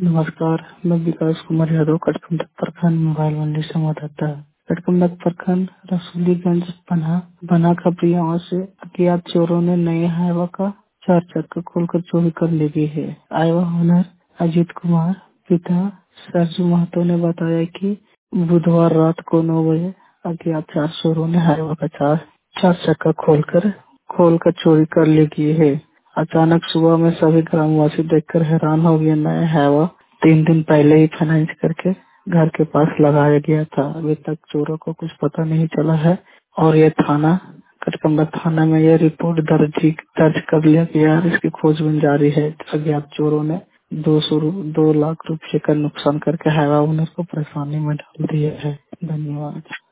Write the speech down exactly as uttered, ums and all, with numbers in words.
नमस्कार, मैं विकास कुमार यादव कटकमलक प्रखंड मोबाइल मंडी संवाददाता। कटकमलक प्रखंड रसूलीगंज बना बना खपरिया से अज्ञात चोरों ने नए हाईवा का चार चक्का खोलकर चोरी कर ली गई है। हाईवा ओनर अजीत कुमार पिता सरजू महतो ने बताया कि बुधवार रात को नौ बजे अज्ञात चार चोरों ने हाईवा का चार चार चक्का खोलकर खोलकर चोरी कर ली गई है। अचानक सुबह में सभी ग्रामवासी देखकर हैरान हो गए। नया हाईवा तीन दिन पहले ही फाइनेंस करके घर के पास लगाया गया था। अभी तक चोरों को कुछ पता नहीं चला है और ये थाना कटकमलक थाना में यह रिपोर्ट दर्ज दर्ज कर लिया गया है। इसकी खोजबीन जारी है। अज्ञात चोरों ने दो सौ दो लाख रुपए का नुकसान करके हाईवा ओनर को परेशानी में डाल दिया है। धन्यवाद।